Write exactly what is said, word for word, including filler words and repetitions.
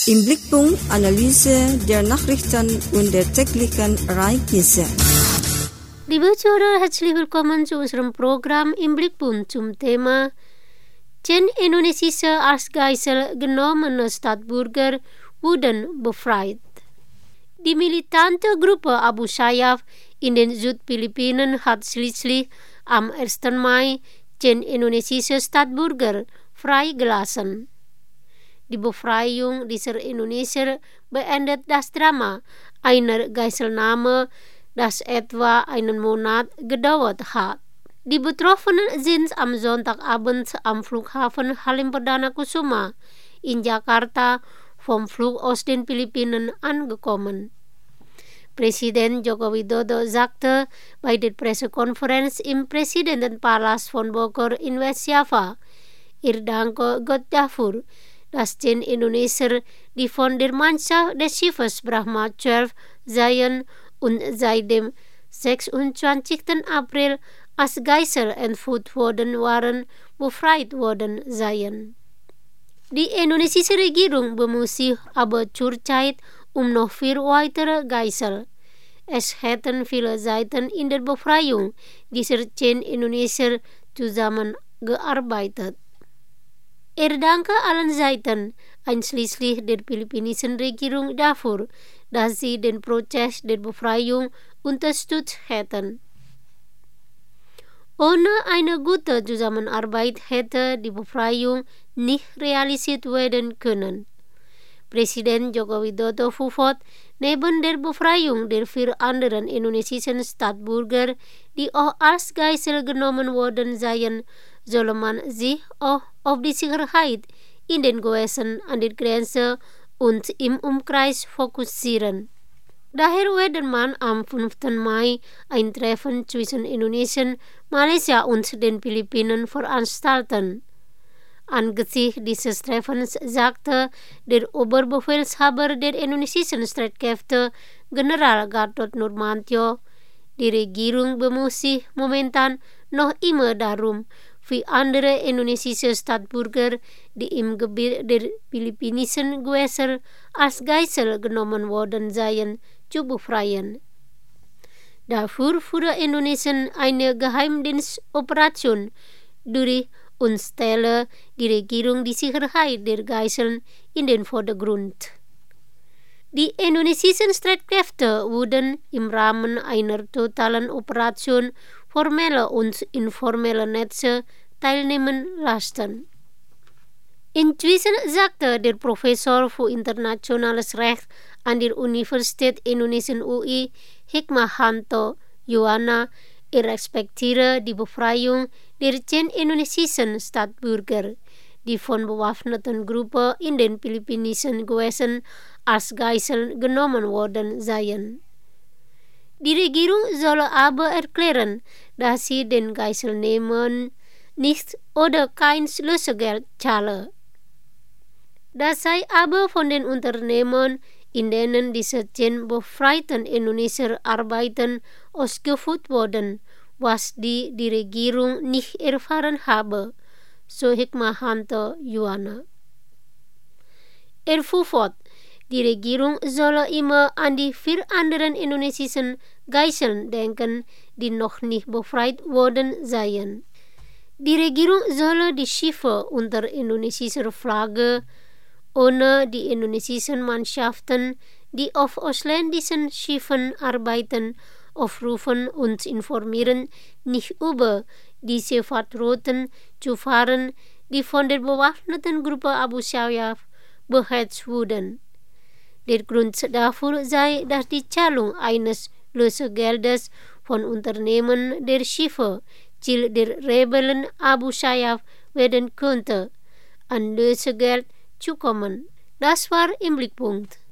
Im Blickpunkt Analyse der Nachrichten und der täglichen Ereignisse. Liebe Zuhörer, herzlich willkommen zu unserem Programm Im Blickpunkt zum Thema zehn indonesische als Geisel genommene Stadtbürger wurden befreit. Die militante Gruppe Abu Sayyaf in den Südphilippinen hat schließlich am ersten Mai zehn indonesische Stadtbürger freigelassen. Die Befreiung dieser Indonesier beendet das Drama einer Geiselnahme, das etwa einen Monat gedauert hat. Die Betroffenen sind am Sonntagabend am Flughafen Halim Perdana Kusuma in Jakarta vom Flug aus den Philippinen angekommen. Präsident Joko Widodo sagte bei der Pressekonferenz im Präsidentenpalast von Bogor in Westjava, er danke Gott dafür, dass zehn Indonesier, die von der Mannschaft des Schiffes Brahma zwölf Zion und seit dem sechsundzwanzigsten April als Geisel entführt worden waren, befreit worden seien. Die indonesische Regierung bemüht sich aber zurzeit um noch vier weitere Geisel. Es hätten viele Seiten in der Befreiung dieser zehn Indonesier zusammengearbeitet. Er danke allen Seiten, einschließlich der philippinischen Regierung, dafür, dass sie den Prozess der Befreiung unterstützt hätten. Ohne eine gute Zusammenarbeit hätte die Befreiung nicht realisiert werden können. Präsident Joko Widodo fuhr neben der Befreiung der vier anderen indonesischen Staatsbürger, die auch als Geisel genommen worden seien, solle man sich auch auf die Sicherheit in den Gewässern an der Grenze und im Umkreis fokussieren. Daher werde man am fünften Mai ein Treffen zwischen Indonesien, Malaysia und den Philippinen veranstalten. Angesichts dieses Treffens sagte der Oberbefehlshaber der indonesischen Streitkräfte, General Gatot Nurmantio, die Regierung bemüht sich momentan noch immer darum, für andere indonesische Staatsbürger, die im Gebiet der philippinischen Gewässer als Geisel genommen worden seien, zu befreien. Dafür führt Indonesien eine Geheimdienstoperation durch und stelle die Regierung die Sicherheit der Geiseln in den Vordergrund. Die indonesischen Streitkräfte wurden im Rahmen einer totalen Operation formelle und informelle Netze teilnehmen lassen. Inzwischen sagte der Professor für internationales Recht an der Universität Indonesien U I, Hikmahanto Yuwana, er respektiere die Befreiung der zehn indonesischen Staatsbürger, die von bewaffneten Gruppen in den philippinischen Gewässern als Geisel genommen worden seien. Die Regierung solle aber erklären, dass sie den Geiselnehmern nichts oder kein Lösegeld zahle. Das sei aber von den Unternehmen, in denen diese zehn befreiten Indonesier arbeiten, ausgeführt worden, was die, die Regierung nicht erfahren habe, so Hikmahanto Yuwana. Er fuhr fort, die Regierung solle immer an die vier anderen indonesischen Geiseln denken, die noch nicht befreit worden seien. Die Regierung solle die Schiffe unter indonesischer Flagge ohne die indonesischen Mannschaften, die auf ausländischen Schiffen arbeiten, aufrufen und informieren, nicht über diese Fahrtrouten zu fahren, die von der bewaffneten Gruppe Abu Sayyaf behetzt wurden. Der Grund dafür sei, dass die Zahlung eines Lösegeldes von Unternehmen der Schiffe Ziel der Rebellen Abu Sayyaf werden könnte, an Lösegeld zu kommen. Das war im Blickpunkt.